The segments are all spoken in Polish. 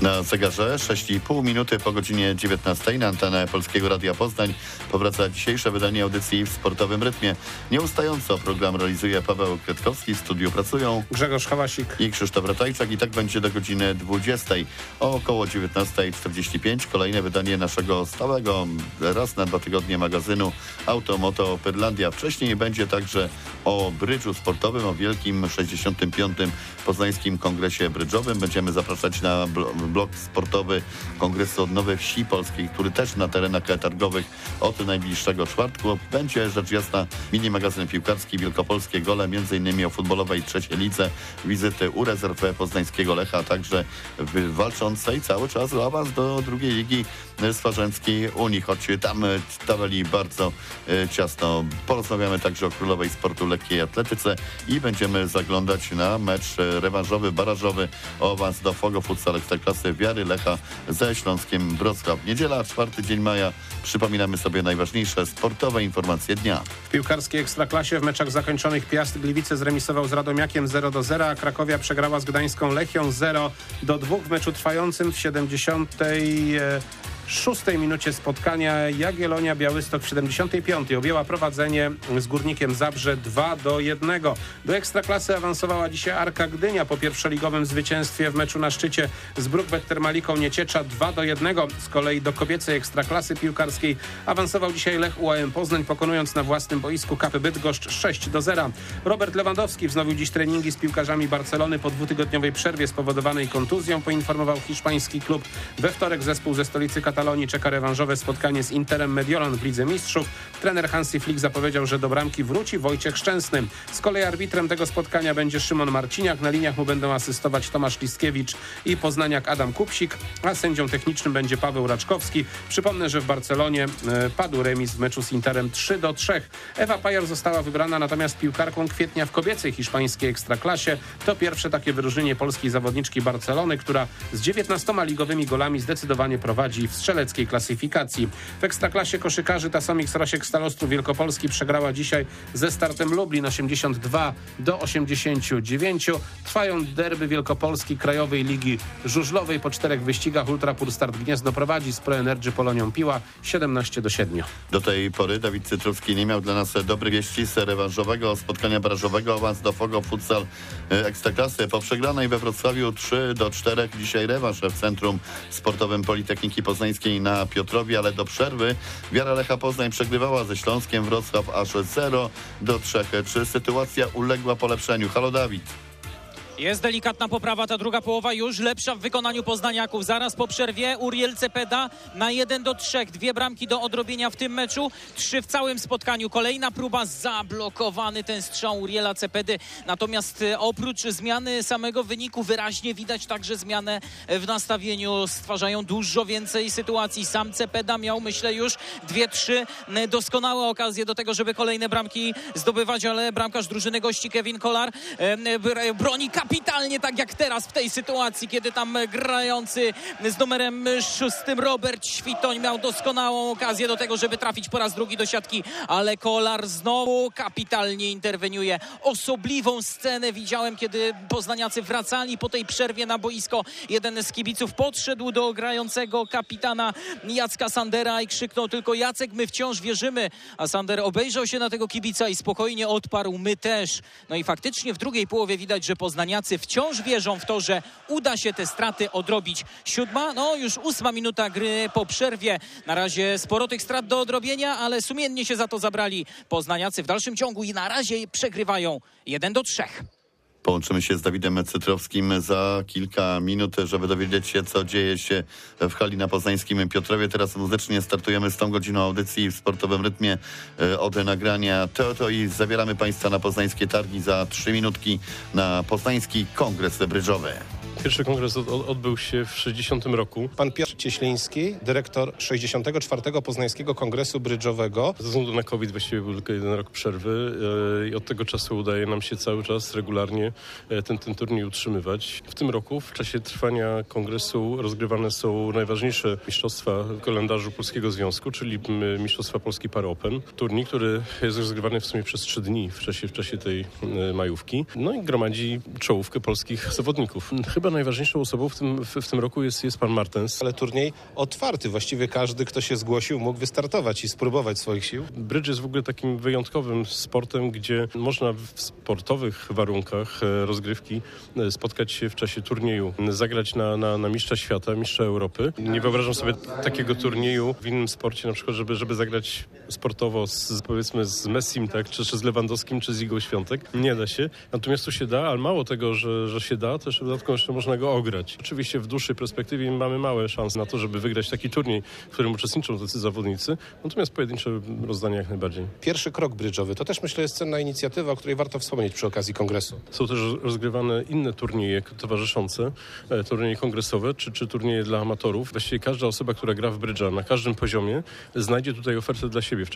Na zegarze 6,5 minuty po godzinie 19 na antenę Polskiego Radia Poznań powraca dzisiejsze wydanie audycji w sportowym rytmie. Nieustająco program realizuje Paweł Kwiatkowski, w studiu pracują Grzegorz Hałasik i Krzysztof Ratajczak i tak będzie do godziny 20. O około 19:45 kolejne wydanie naszego stałego raz na 2 tygodnie magazynu Automoto Pyrlandia. Wcześniej będzie także o brydżu sportowym, o wielkim 65. Poznańskim Kongresie Brydżowym. Będziemy zapraszać na blok sportowy Kongresu Odnowy Wsi Polskiej, który też na terenach targowych od najbliższego czwartku. Będzie rzecz jasna mini magazyn piłkarski, wielkopolskie gole, m.in. o futbolowej trzeciej lidze, wizyty u rezerw poznańskiego Lecha, a także walczącej cały czas o awans do drugiej ligi Swarzędzkiej Unii, choć tam tabeli bardzo ciasno. Porozmawiamy także o królowej sportu lekkiej atletyce i będziemy zaglądać na mecz rewanżowy, barażowy o awans do Fogo Futsal Ekstraklasy Wiary Lecha ze Śląskiem Wrocław. Niedziela, 4 dzień maja. Przypominamy sobie najważniejsze sportowe informacje dnia. W piłkarskiej Ekstraklasie w meczach zakończonych Piast Gliwice zremisował z Radomiakiem 0-0, a Krakowia przegrała z Gdańską Lechią 0-2 w meczu trwającym w 76 minucie spotkania. Jagiellonia Białystok w 75 objęła prowadzenie z Górnikiem Zabrze 2-1. Do Ekstraklasy awansowała dzisiaj Arka Gdynia po pierwszoligowym zwycięstwie w meczu na szczycie z Brookbet Termaliką Nieciecza 2-1. Z kolei do kobiecej Ekstraklasy piłkarskiej awansował dzisiaj Lech UAM Poznań, pokonując na własnym boisku KP Bydgoszcz 6-0. Robert Lewandowski wznowił dziś treningi z piłkarzami Barcelony po 2-tygodniowej przerwie spowodowanej kontuzją, poinformował hiszpański klub. We wtorek zespół ze stolicy Katalonii czeka rewanżowe spotkanie z Interem Mediolan w Lidze Mistrzów. Trener Hansi Flick zapowiedział, że do bramki wróci Wojciech Szczęsny. Z kolei arbitrem tego spotkania będzie Szymon Marciniak. Na liniach mu będą asystować Tomasz Liskiewicz i poznaniak Adam Kupsik, a sędzią technicznym będzie Paweł Raczkowski. Przypomnę, że w Barcelonie padł remis w meczu z Interem 3-3. Ewa Pajar została wybrana natomiast piłkarką kwietnia w kobiecej hiszpańskiej Ekstraklasie. To pierwsze takie wyróżnienie polskiej zawodniczki Barcelony, która z 19 ligowymi golami zdecydowanie prowadzi w strzeleckiej klasyfikacji. W Ekstraklasie koszykarzy Tasomix Rosiek Stal Ostrów Wielkopolski przegrała dzisiaj ze Startem Lublin 82-89. Trwają derby Wielkopolski Krajowej Ligi Żużlowej. Po 4 wyścigach Ultrapur Start Gniezno prowadzi z Pro Energy Polonią Piła 17-7. Do tej pory Dawid Cytrowski nie miał dla nas dobrych wieści z rewanżowego spotkania barażowego awans do Fogo Futsal Ekstraklasy. Po przegranej we Wrocławiu 3-4 dzisiaj rewanż w Centrum Sportowym Politechniki Poznańskiej na Piotrowie, ale do przerwy Wiara Lecha Poznań przegrywała ze Śląskiem Wrocław aż 0-3. Czy sytuacja uległa polepszeniu? Halo Dawid. Jest delikatna poprawa, ta druga połowa już lepsza w wykonaniu poznaniaków. Zaraz po przerwie Uriel Cepeda na 1-3. 2 bramki do odrobienia w tym meczu. 3 w całym spotkaniu. Kolejna próba, zablokowany ten strzał Uriela Cepedy. Natomiast oprócz zmiany samego wyniku wyraźnie widać także zmianę w nastawieniu. Stwarzają dużo więcej sytuacji. Sam Cepeda miał, myślę, już 2-3 doskonałe okazje do tego, żeby kolejne bramki zdobywać, ale bramkarz drużyny gości Kevin Kolar broni kapitalnie, tak jak teraz w tej sytuacji, kiedy tam grający z numerem 6 Robert Świtoń miał doskonałą okazję do tego, żeby trafić po raz drugi do siatki, ale Kolar znowu kapitalnie interweniuje. Osobliwą scenę widziałem, kiedy poznaniacy wracali po tej przerwie na boisko. Jeden z kibiców podszedł do grającego kapitana Jacka Sandera i krzyknął tylko: Jacek, my wciąż wierzymy. A Sander obejrzał się na tego kibica i spokojnie odparł: my też. No i faktycznie w drugiej połowie widać, że poznaniacy wciąż wierzą w to, że uda się te straty odrobić. 7, już 8 minuta gry po przerwie. Na razie sporo tych strat do odrobienia, ale sumiennie się za to zabrali poznaniacy w dalszym ciągu i na razie przegrywają 1-3. Połączymy się z Dawidem Cytrowskim za kilka minut, żeby dowiedzieć się, co dzieje się w hali na poznańskim Piotrowie. Teraz muzycznie startujemy z tą godziną audycji w sportowym rytmie od nagrania to i zabieramy Państwa na poznańskie targi za 3 minutki na Poznański Kongres Brydżowy. Pierwszy kongres odbył się w 60 roku. Pan Piotr Cieśliński, dyrektor 64. Poznańskiego Kongresu Brydżowego. Ze względu na COVID właściwie był tylko 1 rok przerwy i od tego czasu udaje nam się cały czas regularnie ten turniej utrzymywać. W tym roku w czasie trwania kongresu rozgrywane są najważniejsze mistrzostwa w kalendarzu Polskiego Związku, czyli Mistrzostwa Polski Para Open. Turniej, który jest rozgrywany w sumie przez 3 dni w czasie tej majówki. No i gromadzi czołówkę polskich zawodników. Chyba najważniejszą osobą w tym roku jest pan Martens. Ale turniej otwarty. Właściwie każdy, kto się zgłosił, mógł wystartować i spróbować swoich sił. Brydż jest w ogóle takim wyjątkowym sportem, gdzie można w sportowych warunkach rozgrywki spotkać się w czasie turnieju, zagrać na mistrza świata, mistrza Europy. Nie wyobrażam sobie takiego turnieju w innym sporcie, na przykład, żeby zagrać sportowo powiedzmy z Messim, tak, czy z Lewandowskim, czy z Igą Świątek. Nie da się. Natomiast tu się da, ale mało tego, że się da, też dodatkowo jeszcze można go ograć. Oczywiście w dłuższej perspektywie mamy małe szanse na to, żeby wygrać taki turniej, w którym uczestniczą tacy zawodnicy. Natomiast pojedyncze rozdania jak najbardziej. Pierwszy krok brydżowy to też myślę jest cenna inicjatywa, o której warto wspomnieć przy okazji kongresu. Są też rozgrywane inne turnieje towarzyszące, turnieje kongresowe czy turnieje dla amatorów. Właściwie każda osoba, która gra w brydża na każdym poziomie, znajdzie tutaj ofertę dla siebie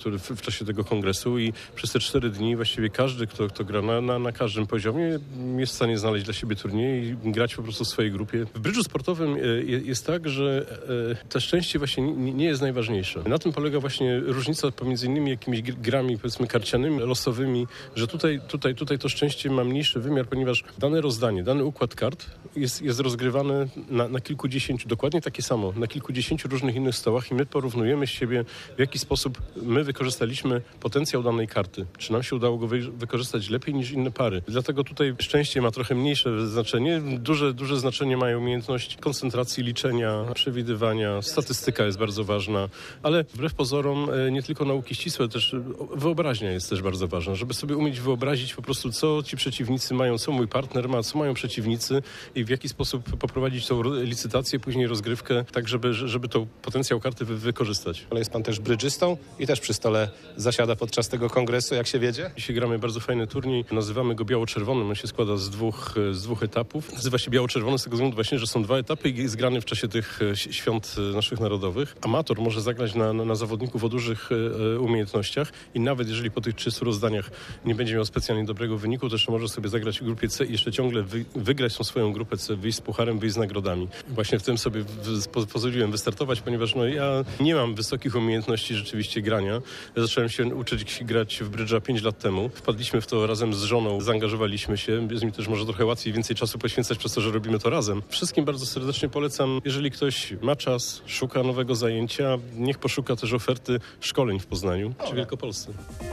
w czasie tego kongresu i przez te 4 dni właściwie każdy, kto gra na każdym poziomie, jest w stanie znaleźć dla siebie turniej i grać po prostu w swojej grupie. W brydżu sportowym jest tak, że to szczęście właśnie nie jest najważniejsze. Na tym polega właśnie różnica pomiędzy innymi jakimiś grami, powiedzmy, karcianymi, losowymi, że tutaj to szczęście ma mniejszy wymiar, ponieważ dane rozdanie, dany układ kart jest rozgrywany na kilkudziesięciu, dokładnie takie samo, na kilkudziesięciu różnych innych stołach i my porównujemy siebie, w jaki sposób my wykorzystaliśmy potencjał danej karty. Czy nam się udało go wykorzystać lepiej niż inne pary. Dlatego tutaj szczęście ma trochę mniejsze znaczenie. Duże znaczenie mają umiejętność koncentracji, liczenia, przewidywania. Statystyka jest bardzo ważna, ale wbrew pozorom nie tylko nauki ścisłe, też wyobraźnia jest też bardzo ważna, żeby sobie umieć wyobrazić po prostu, co ci przeciwnicy mają, co mój partner ma, co mają przeciwnicy i w jaki sposób poprowadzić tą licytację, później rozgrywkę, tak żeby to potencjał karty wykorzystać. Ale jest pan też brydżystą i też przy stole zasiada podczas tego kongresu, jak się wiedzie? Dzisiaj gramy bardzo fajny turniej, nazywamy go biało-czerwonym, on się składa z dwóch etapów. Nazywa się biało-czerwony z tego względu właśnie, że są 2 etapy i jest grany w czasie tych świąt naszych narodowych. Amator może zagrać na zawodników o dużych umiejętnościach i nawet jeżeli po tych 300 rozdaniach nie będzie miał specjalnie dobrego wyniku, to jeszcze może sobie zagrać w grupie C i jeszcze ciągle wygrać tą swoją grupę C, wyjść z pucharem, wyjść z nagrodami. Właśnie w tym sobie pozwoliłem wystartować, ponieważ ja nie mam wysokich umiejętności rzeczywiście grania. Zacząłem się uczyć grać w brydża 5 lat temu. Wpadliśmy w to razem z żoną, zaangażowaliśmy się. Jest mi też może trochę łatwiej, więcej czasu poświęcać przez to, że robimy to razem. Wszystkim bardzo serdecznie polecam, jeżeli ktoś ma czas, szuka nowego zajęcia, niech poszuka też oferty szkoleń w Poznaniu czy Wielkopolsce.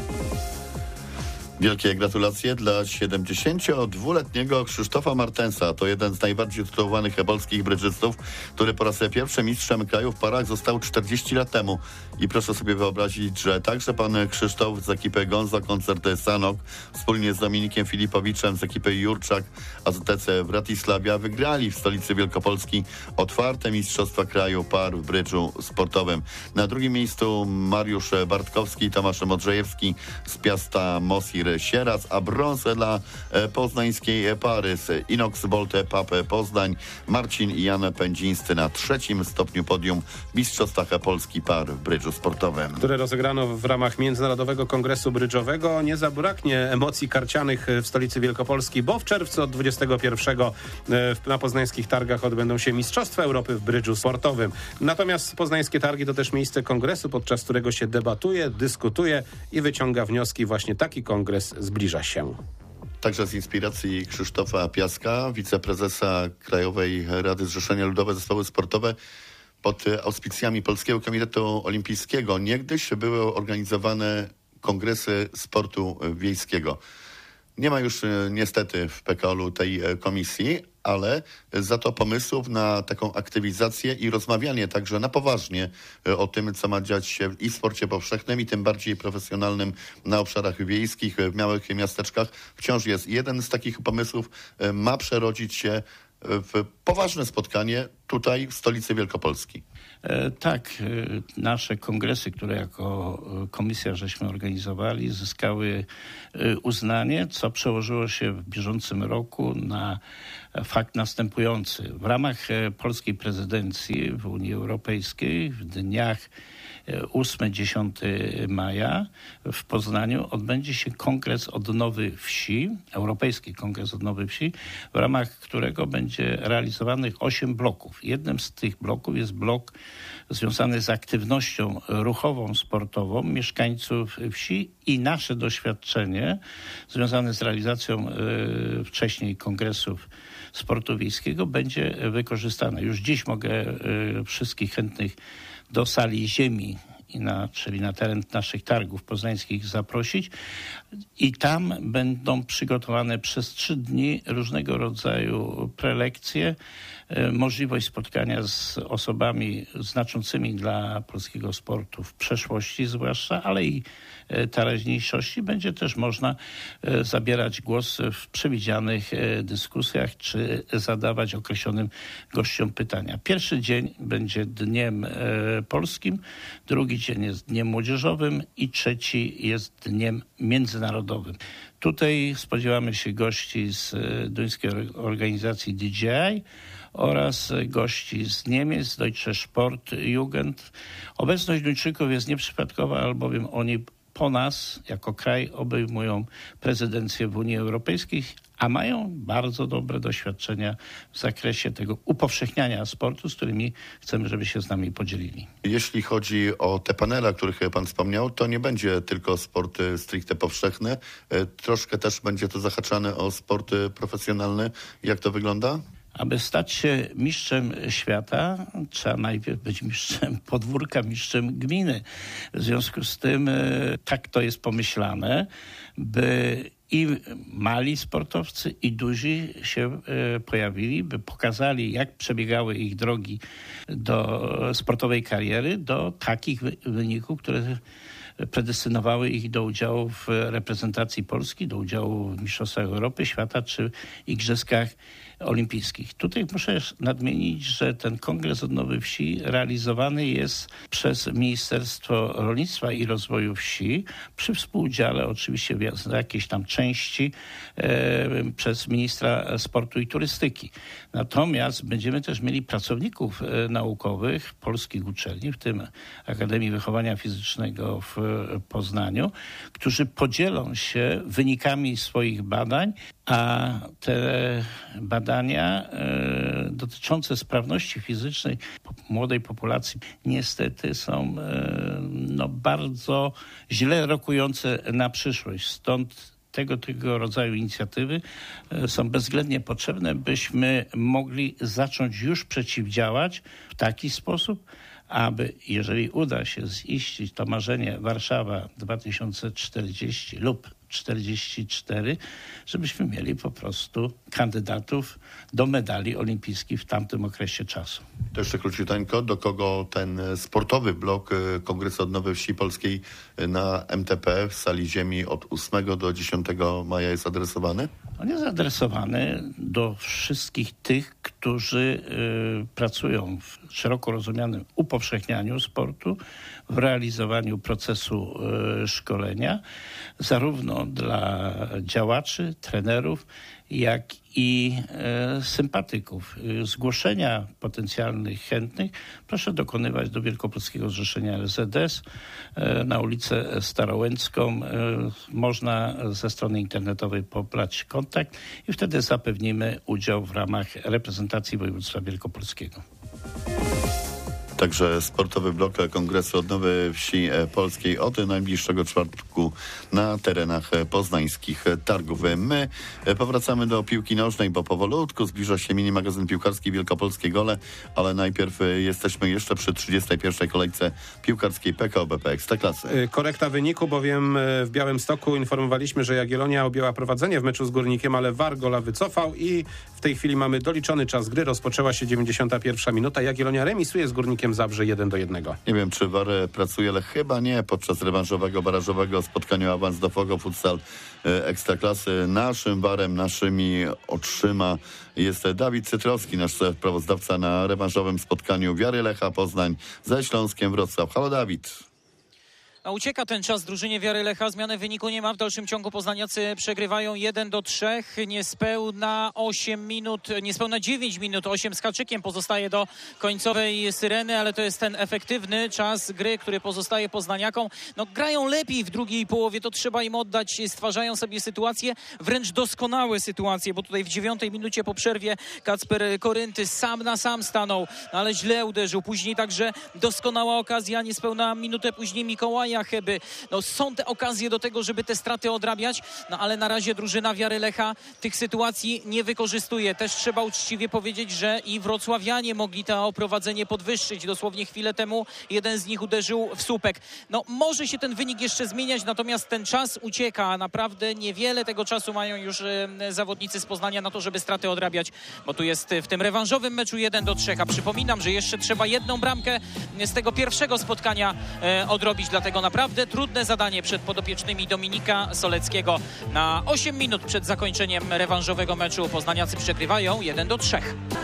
Wielkie gratulacje dla 72-letniego Krzysztofa Martensa. To jeden z najbardziej tytułowanych polskich brydżystów, który po raz pierwszy mistrzem kraju w parach został 40 lat temu. I proszę sobie wyobrazić, że także pan Krzysztof z ekipy Gonza Koncert Sanok wspólnie z Dominikiem Filipowiczem z ekipy Jurczak AZTC Wratysławia wygrali w stolicy Wielkopolski otwarte mistrzostwa kraju par w brydżu sportowym. Na drugim miejscu Mariusz Bartkowski i Tomasz Modrzejewski z Piasta Mosir Sieradz, a brązę dla poznańskiej pary z Inox Bolte PAP Poznań Marcin i Jan Pędzińscy na 3. stopniu podium w mistrzostwach Polski par w brydżu sportowym. Które rozegrano w ramach Międzynarodowego Kongresu Brydżowego. Nie zabraknie emocji karcianych w stolicy Wielkopolski, bo w czerwcu od 21 na poznańskich targach odbędą się Mistrzostwa Europy w brydżu sportowym. Natomiast poznańskie targi to też miejsce kongresu, podczas którego się debatuje, dyskutuje i wyciąga wnioski. Właśnie taki kongres zbliża się. Także z inspiracji Krzysztofa Piaska, wiceprezesa Krajowej Rady Zrzeszenia Ludowe Zespoły Sportowe, pod auspicjami Polskiego Komitetu Olimpijskiego niegdyś były organizowane kongresy sportu wiejskiego. Nie ma już niestety w PKOL-u tej komisji, ale za to pomysłów na taką aktywizację i rozmawianie także na poważnie o tym, co ma dziać się i w sporcie powszechnym, i tym bardziej profesjonalnym na obszarach wiejskich, w małych miasteczkach wciąż jest. Jeden z takich pomysłów ma przerodzić się w poważne spotkanie tutaj w stolicy Wielkopolski. Tak, nasze kongresy, które jako komisja żeśmy organizowali, zyskały uznanie, co przełożyło się w bieżącym roku na fakt następujący. W ramach polskiej prezydencji w Unii Europejskiej w dniach 8-10 maja w Poznaniu odbędzie się Kongres Odnowy Wsi, Europejski Kongres Odnowy Wsi, w ramach którego będzie realizowanych 8 bloków. Jednym z tych bloków jest blok związany z aktywnością ruchową, sportową mieszkańców wsi i nasze doświadczenie związane z realizacją wcześniej kongresów sportu wiejskiego będzie wykorzystane. Już dziś mogę wszystkich chętnych do sali ziemi, czyli na teren naszych targów poznańskich zaprosić i tam będą przygotowane przez 3 dni różnego rodzaju prelekcje, możliwość spotkania z osobami znaczącymi dla polskiego sportu w przeszłości zwłaszcza, ale i teraźniejszości. Będzie też można zabierać głos w przewidzianych dyskusjach czy zadawać określonym gościom pytania. Pierwszy dzień będzie dniem polskim, drugi dzień jest dniem młodzieżowym i trzeci jest dniem międzynarodowym. Tutaj spodziewamy się gości z duńskiej organizacji DJI oraz gości z Niemiec, Deutsche Sportjugend. Obecność Duńczyków jest nieprzypadkowa, albowiem oni po nas, jako kraj, obejmują prezydencję w Unii Europejskiej, a mają bardzo dobre doświadczenia w zakresie tego upowszechniania sportu, z którymi chcemy, żeby się z nami podzielili. Jeśli chodzi o te panele, o których pan wspomniał, to nie będzie tylko sport stricte powszechny. Troszkę też będzie to zahaczane o sporty profesjonalne. Jak to wygląda? Aby stać się mistrzem świata, trzeba najpierw być mistrzem podwórka, mistrzem gminy. W związku z tym tak to jest pomyślane, by i mali sportowcy, i duzi się pojawili, by pokazali, jak przebiegały ich drogi do sportowej kariery, do takich wyników, które predestynowały ich do udziału w reprezentacji Polski, do udziału w Mistrzostwach Europy, Świata czy Igrzyskach Olimpijskich. Tutaj muszę nadmienić, że ten Kongres Odnowy Wsi realizowany jest przez Ministerstwo Rolnictwa i Rozwoju Wsi przy współudziale oczywiście w jakiejś tam części przez ministra sportu i turystyki. Natomiast będziemy też mieli pracowników naukowych polskich uczelni, w tym Akademii Wychowania Fizycznego w Poznaniu, którzy podzielą się wynikami swoich badań, a te badania dotyczące sprawności fizycznej młodej populacji niestety są bardzo źle rokujące na przyszłość. Stąd tego rodzaju inicjatywy są bezwzględnie potrzebne, byśmy mogli zacząć już przeciwdziałać w taki sposób, aby, jeżeli uda się ziścić to marzenie Warszawa 2040 lub 44, żebyśmy mieli po prostu kandydatów do medali olimpijskich w tamtym okresie czasu. To jeszcze króciuteńko, do kogo ten sportowy blok Kongresu Odnowy Wsi Polskiej na MTP w sali ziemi od 8 do 10 maja jest adresowany? On jest adresowany do wszystkich tych, którzy pracują w szeroko rozumianym upowszechnianiu sportu, w realizowaniu procesu szkolenia, zarówno dla działaczy, trenerów, jak i sympatyków. Zgłoszenia potencjalnych chętnych proszę dokonywać do Wielkopolskiego Zrzeszenia LZS na ulicę Starołęcką. Można ze strony internetowej pobrać kontakt i wtedy zapewnimy udział w ramach reprezentacji województwa wielkopolskiego. Także sportowy blok Kongresu Odnowy Wsi Polskiej od najbliższego czwartku na terenach poznańskich targów. My powracamy do piłki nożnej, bo powolutku zbliża się mini magazyn piłkarski Wielkopolskie Gole, ale najpierw jesteśmy jeszcze przy 31. kolejce piłkarskiej PKO BP Ekstraklasy. Korekta wyniku, bowiem w Białymstoku informowaliśmy, że Jagiellonia objęła prowadzenie w meczu z Górnikiem, ale VAR gola wycofał i w tej chwili mamy doliczony czas gry. Rozpoczęła się 91 minuta. Jagiellonia remisuje z Górnikiem Zabrze 1-1. Nie wiem, czy VAR pracuje, ale chyba nie podczas rewanżowego, barażowego spotkania awans do Fogo Futsal Ekstraklasy. Naszym VAR-em, naszymi oczyma jest Dawid Cytrowski, nasz sprawozdawca na rewanżowym spotkaniu Wiary Lecha Poznań ze Śląskiem Wrocław. Halo Dawid. A ucieka ten czas drużynie Wiary Lecha. Zmiany wyniku nie ma. W dalszym ciągu poznaniacy przegrywają 1-3. Niespełna 8 minut, niespełna 9 minut, 8 z haczykiem pozostaje do końcowej syreny, ale to jest ten efektywny czas gry, który pozostaje poznaniakom. No, grają lepiej w drugiej połowie, to trzeba im oddać. Stwarzają sobie sytuacje, wręcz doskonałe sytuacje, bo tutaj w 9 minucie po przerwie Kacper Korynty sam na sam stanął, ale źle uderzył. Później także doskonała okazja, niespełna minutę później Mikołaja podania Heby. No, są te okazje do tego, żeby te straty odrabiać, no ale na razie drużyna Wiary Lecha tych sytuacji nie wykorzystuje. Też trzeba uczciwie powiedzieć, że i wrocławianie mogli to oprowadzenie podwyższyć. Dosłownie chwilę temu jeden z nich uderzył w słupek. No, może się ten wynik jeszcze zmieniać, natomiast ten czas ucieka. Naprawdę niewiele tego czasu mają już zawodnicy z Poznania na to, żeby straty odrabiać, bo tu jest w tym rewanżowym meczu 1-3. A przypominam, że jeszcze trzeba jedną bramkę z tego pierwszego spotkania odrobić, dlatego naprawdę trudne zadanie przed podopiecznymi Dominika Soleckiego. Na 8 minut przed zakończeniem rewanżowego meczu poznaniacy przegrywają 1-3.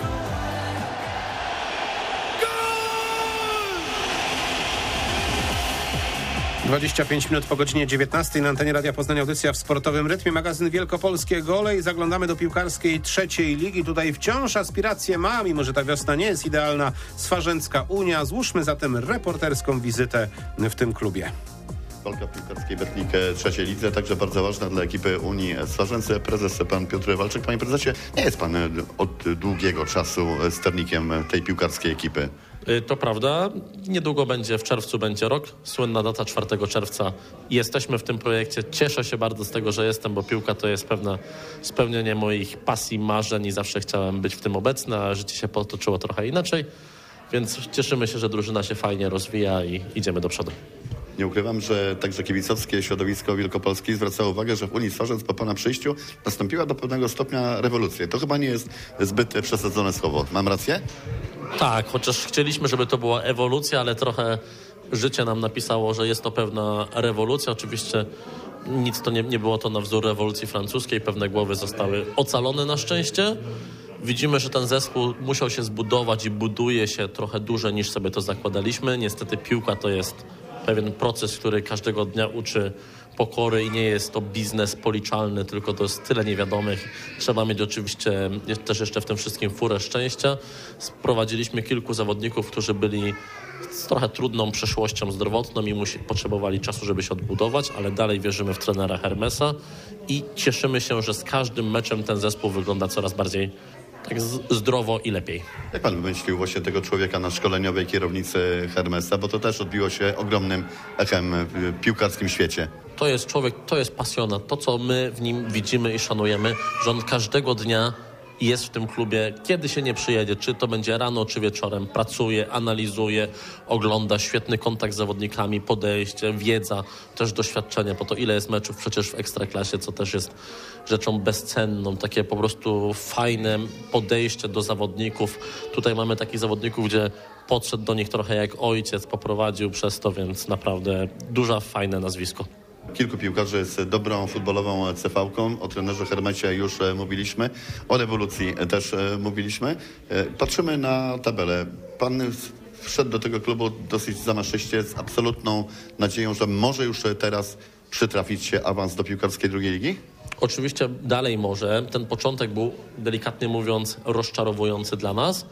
25 minut po godzinie 19 na antenie Radia Poznań, audycja w sportowym rytmie, magazyn Wielkopolskie Gole i zaglądamy do piłkarskiej trzeciej ligi. Tutaj wciąż aspiracje ma, mimo że ta wiosna nie jest idealna, Swarzęcka Unia. Złóżmy zatem reporterską wizytę w tym klubie. Walka piłkarskiej Bertnik trzeciej lidze, także bardzo ważna dla ekipy Unii Swarzędze. Prezes pan Piotr Walczyk. Panie prezesie, nie jest pan od długiego czasu sternikiem tej piłkarskiej ekipy. To prawda. Niedługo będzie, w czerwcu będzie rok. Słynna data 4 czerwca. Jesteśmy w tym projekcie. Cieszę się bardzo z tego, że jestem, bo piłka to jest pewne spełnienie moich pasji, marzeń i zawsze chciałem być w tym obecny, a życie się potoczyło trochę inaczej. Więc cieszymy się, że drużyna się fajnie rozwija i idziemy do przodu. Nie ukrywam, że także kibicowskie środowisko wielkopolskie zwracało uwagę, że w Unii Swarzędz po pana przyjściu nastąpiła do pewnego stopnia rewolucja. To chyba nie jest zbyt przesadzone słowo. Mam rację? Tak, chociaż chcieliśmy, żeby to była ewolucja, ale trochę życie nam napisało, że jest to pewna rewolucja. Oczywiście nic to nie było to na wzór rewolucji francuskiej. Pewne głowy zostały ocalone na szczęście. Widzimy, że ten zespół musiał się zbudować i buduje się trochę dłużej niż sobie to zakładaliśmy. Niestety piłka to jest pewien proces, który każdego dnia uczy pokory i nie jest to biznes policzalny, tylko to jest tyle niewiadomych. Trzeba mieć oczywiście też jeszcze w tym wszystkim furę szczęścia. Sprowadziliśmy kilku zawodników, którzy byli z trochę trudną przeszłością zdrowotną i potrzebowali czasu, żeby się odbudować, ale dalej wierzymy w trenera Hermesa i cieszymy się, że z każdym meczem ten zespół wygląda coraz bardziej tak zdrowo i lepiej. Jak pan wymyślił właśnie tego człowieka na szkoleniowej kierownicy Hermesa, bo to też odbiło się ogromnym echem w piłkarskim świecie. To jest człowiek, to jest pasjonat. To, co my w nim widzimy i szanujemy, że on każdego dnia jest w tym klubie, kiedy się nie przyjedzie, czy to będzie rano, czy wieczorem, pracuje, analizuje, ogląda, świetny kontakt z zawodnikami, podejście, wiedza, też doświadczenie, po to ile jest meczów przecież w Ekstraklasie, co też jest rzeczą bezcenną, takie po prostu fajne podejście do zawodników. Tutaj mamy takich zawodników, gdzie podszedł do nich trochę jak ojciec, poprowadził przez to, więc naprawdę fajne nazwisko. Kilku piłkarzy z dobrą futbolową CV-ką. O trenerze Hermesie już mówiliśmy. O rewolucji też mówiliśmy. Patrzymy na tabelę. Pan wszedł do tego klubu dosyć zamaszyście z absolutną nadzieją, że może już teraz przytrafić się awans do piłkarskiej drugiej ligi? Oczywiście dalej może. Ten początek był, delikatnie mówiąc, rozczarowujący dla nas.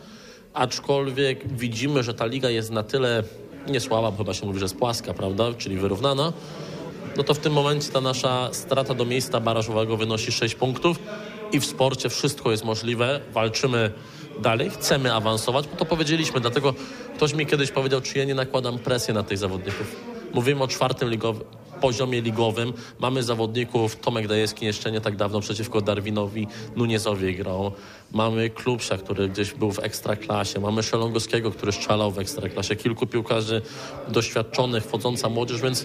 Aczkolwiek widzimy, że ta liga jest na tyle niesłaba, bo chyba się mówi, że jest płaska, prawda? Czyli wyrównana. No to w tym momencie ta nasza strata do miejsca barażowego wynosi 6 punktów i w sporcie wszystko jest możliwe. Walczymy dalej, chcemy awansować, bo to powiedzieliśmy. Dlatego ktoś mi kiedyś powiedział, czy ja nie nakładam presji na tych zawodników. Mówimy o 4. poziomie ligowym. Mamy zawodników, Tomek Dajewski jeszcze nie tak dawno przeciwko Darwinowi Nuniezowi grał. Mamy Klubsia, który gdzieś był w Ekstraklasie. Mamy Szelongowskiego, który strzelał w Ekstraklasie. Kilku piłkarzy doświadczonych, wchodząca młodzież, więc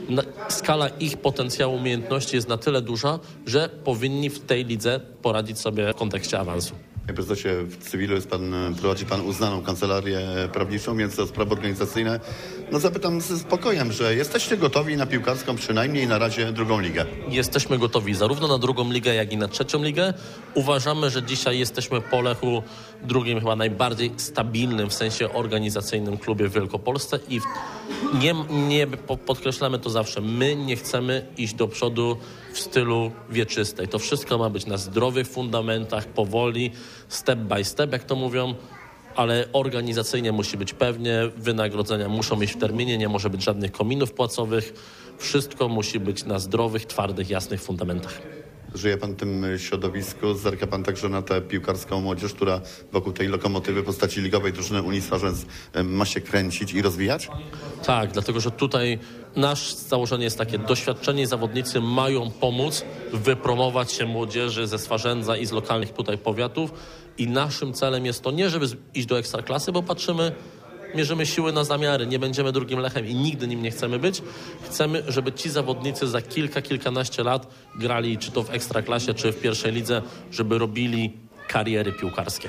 skala ich potencjału umiejętności jest na tyle duża, że powinni w tej lidze poradzić sobie w kontekście awansu. Panie prezesie, w cywilu prowadzi pan uznaną kancelarię prawniczą, więc o sprawy organizacyjne zapytam z spokojem, że jesteście gotowi na piłkarską przynajmniej na razie drugą ligę? Jesteśmy gotowi zarówno na drugą ligę, jak i na trzecią ligę. Uważamy, że dzisiaj jesteśmy po Lechu drugim chyba najbardziej stabilnym w sensie organizacyjnym klubie w Wielkopolsce i podkreślamy to zawsze. My nie chcemy iść do przodu w stylu wieczystej. To wszystko ma być na zdrowych fundamentach, powoli, step by step, jak to mówią, ale organizacyjnie musi być pewnie, wynagrodzenia muszą mieć w terminie, nie może być żadnych kominów płacowych. Wszystko musi być na zdrowych, twardych, jasnych fundamentach. Żyje pan w tym środowisku, zerka pan także na tę piłkarską młodzież, która wokół tej Lokomotywy w postaci ligowej drużyny Unii Swarzędz ma się kręcić i rozwijać? Tak, dlatego że tutaj nasze założenie jest takie, doświadczeni zawodnicy mają pomóc wypromować się młodzieży ze Swarzędza i z lokalnych tutaj powiatów i naszym celem jest to nie, żeby iść do Ekstraklasy, bo mierzymy siły na zamiary, nie będziemy drugim Lechem i nigdy nim nie chcemy być. Chcemy, żeby ci zawodnicy za kilkanaście lat grali czy to w Ekstraklasie, czy w pierwszej lidze, żeby robili kariery piłkarskie.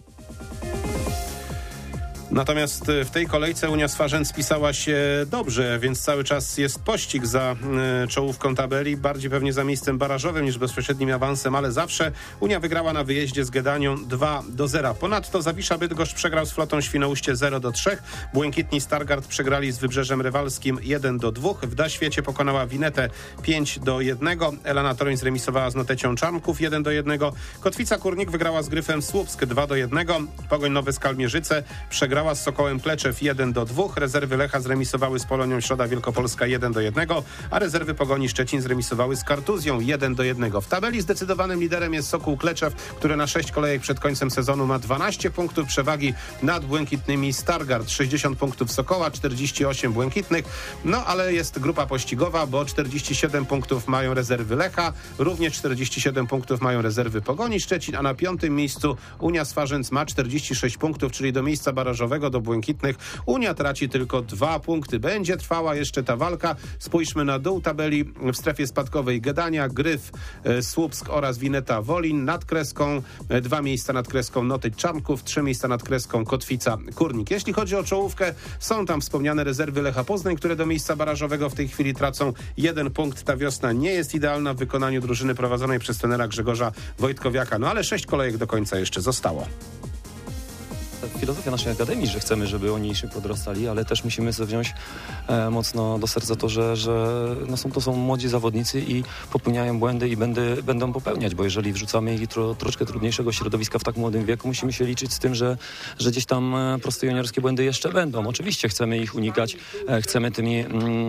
Natomiast w tej kolejce Unia Swarzędz spisała się dobrze, więc cały czas jest pościg za czołówką tabeli, bardziej pewnie za miejscem barażowym niż bezpośrednim awansem, ale zawsze Unia wygrała na wyjeździe z Gedanią 2-0. Ponadto Zawisza Bydgoszcz przegrał z Flotą Świnoujście 0-3, Błękitni Stargard przegrali z Wybrzeżem Rywalskim 1-2, w Daświecie pokonała Winetę 5-1, Elana Toruń zremisowała z Notecią Czarnków 1-1, Kotwica Kurnik wygrała z Gryfem Słupsk 2-1, Pogoń Nowy Skalmierzyce przegrała z Sokołem Kleczew 1-2, rezerwy Lecha zremisowały z Polonią Środa Wielkopolska 1-1, a rezerwy Pogoni Szczecin zremisowały z Kartuzją 1-1. W tabeli zdecydowanym liderem jest Sokół Kleczew, który na 6 kolejek przed końcem sezonu ma 12 punktów przewagi nad Błękitnymi Stargard, 60 punktów Sokoła, 48 Błękitnych, no ale jest grupa pościgowa, bo 47 punktów mają rezerwy Lecha, również 47 punktów mają rezerwy Pogoni Szczecin, a na 5. miejscu Unia Swarzędz ma 46 punktów, czyli do miejsca barażowego do Błękitnych Unia traci tylko 2 punkty. Będzie trwała jeszcze ta walka. Spójrzmy na dół tabeli. W strefie spadkowej Gedania, Gryf, Słupsk oraz Wineta Wolin. Nad kreską 2 miejsca nad kreską Noteć Czarnków, 3 miejsca nad kreską Kotwica Kurnik. Jeśli chodzi o czołówkę, są tam wspomniane rezerwy Lecha Poznań, które do miejsca barażowego w tej chwili tracą 1 punkt. Ta wiosna nie jest idealna w wykonaniu drużyny prowadzonej przez trenera Grzegorza Wojtkowiaka, no ale 6 kolejek do końca jeszcze zostało. Filozofia naszej Akademii, że chcemy, żeby oni szybko dorastali, ale też musimy sobie wziąć mocno do serca to, że to są młodzi zawodnicy i popełniają błędy i będą popełniać, bo jeżeli wrzucamy ich troszkę trudniejszego środowiska w tak młodym wieku, musimy się liczyć z tym, że gdzieś tam proste juniorskie błędy jeszcze będą. Oczywiście chcemy ich unikać, chcemy tymi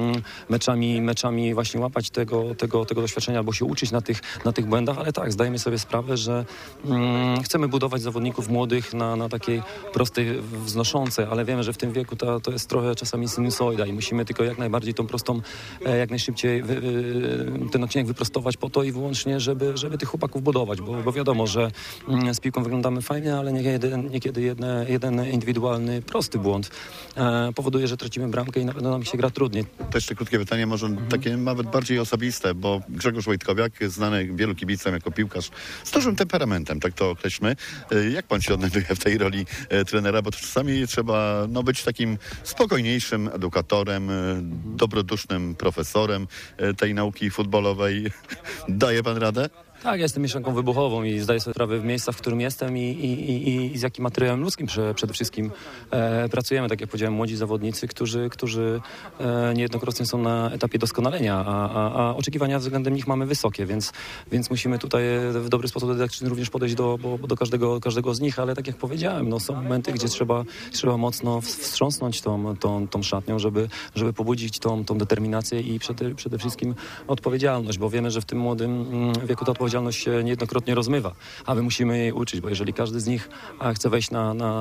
meczami właśnie łapać tego doświadczenia albo się uczyć na tych błędach, ale tak, zdajemy sobie sprawę, że chcemy budować zawodników młodych na takiej prostej, wznoszącej, ale wiemy, że w tym wieku to jest trochę czasami sinusoida i musimy tylko jak najbardziej tą prostą, jak najszybciej ten odcinek wyprostować po to i wyłącznie, żeby tych chłopaków budować, bo wiadomo, że z piłką wyglądamy fajnie, ale niekiedy jeden indywidualny, prosty błąd powoduje, że tracimy bramkę i nawet nam się gra trudniej. To jeszcze krótkie pytanie, może takie nawet bardziej osobiste, bo Grzegorz Wojtkowiak, znany wielu kibicom jako piłkarz z dużym temperamentem, tak to określmy. Jak pan się odnajduje w tej roli trenera, bo to czasami trzeba być takim spokojniejszym edukatorem, dobrodusznym profesorem tej nauki futbolowej. Daje pan radę? Tak, ja jestem mieszanką wybuchową i zdaję sobie sprawę w miejscach, w którym jestem i z jakim materiałem ludzkim przede wszystkim pracujemy. Tak jak powiedziałem, młodzi zawodnicy, którzy niejednokrotnie są na etapie doskonalenia, a oczekiwania względem nich mamy wysokie, więc musimy tutaj w dobry sposób dydaktyczny również podejść do każdego z nich, ale tak jak powiedziałem, są momenty, gdzie trzeba mocno wstrząsnąć tą szatnią, żeby pobudzić tą determinację i przede wszystkim odpowiedzialność, bo wiemy, że w tym młodym wieku ta odpowiedzialność się niejednokrotnie rozmywa, a my musimy jej uczyć, bo jeżeli każdy z nich chce wejść